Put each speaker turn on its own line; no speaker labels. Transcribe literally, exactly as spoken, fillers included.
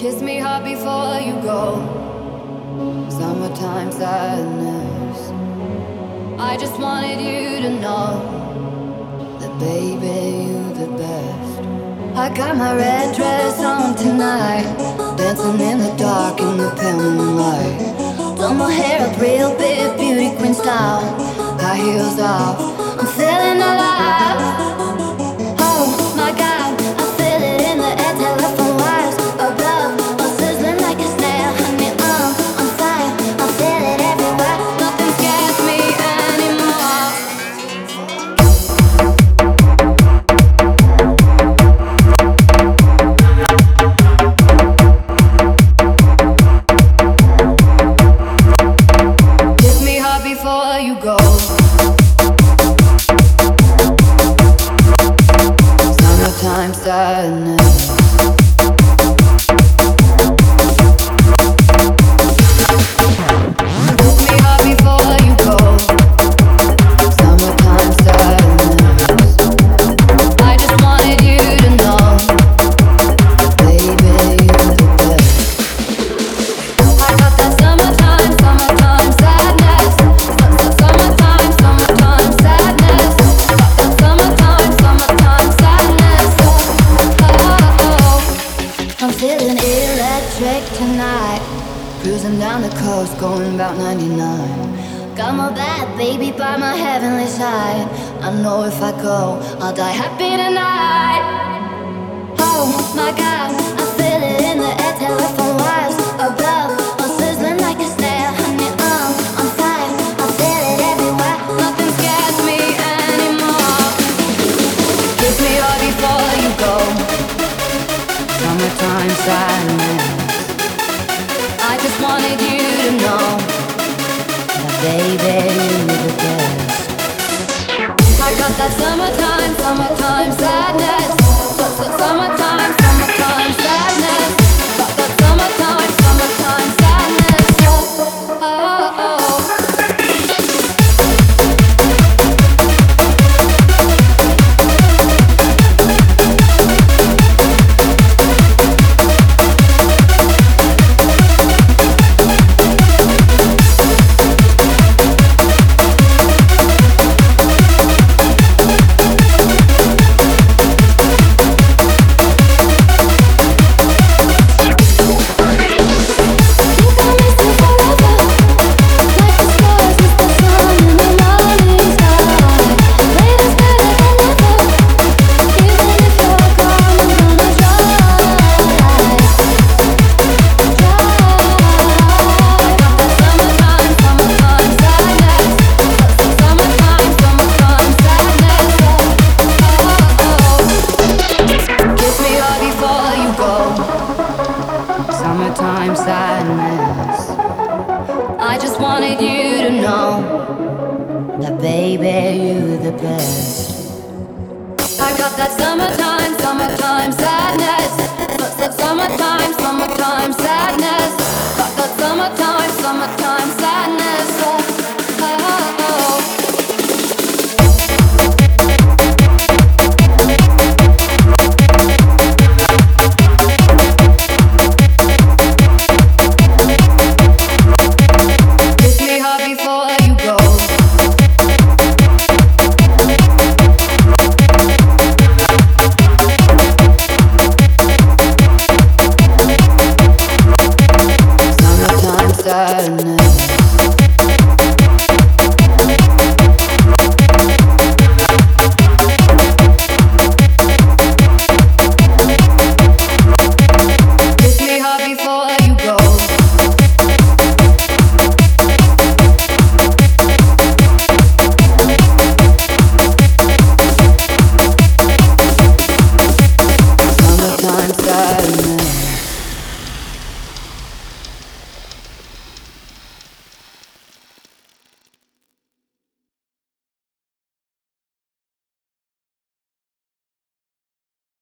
Kiss me hard before you go. Summertime sadness. I just wanted you to know that baby, you the best. I got my red dress on tonight, dancing in the dark in the pale moonlight. Done my hair up real big, beauty queen style. High heels off, I'm feeling alive. Oh my God, I feel it in the air, telephone wires above, all sizzling like a snail. Honey, I'm on fire, I feel it everywhere. Nothing scares me anymore. Kiss me hard before you go. Summertime sadness. Kiss me hard before you go. Summertime sadness. I just wanted you to know, baby, you're the best. I got that summertime, summertime sadness. Summertime, summertime sadness. Got that summertime, summertime sadness. Oh, I'm feeling electric tonight. Cruising down the coast, going about ninety-nine. Got my bad baby by my heavenly side. I know if I go, I'll die happy tonight. Oh my God, I feel it in the air, telephone wires above, all sizzling like a snail. Honey, I'm on fire, I feel it everywhere. Nothing scares me anymore. Kiss me hard before you go. Summertime sadness. I just wanted you to know that baby, you're the best. I got that summertime, summertime sadness. Summertime, summertime sadness. Got that summertime, summertime sadness. Oh, oh, oh. Summertime sadness. I just wanted you to know that baby, you're the best. I got that summertime, summertime sadness. Summertime, summertime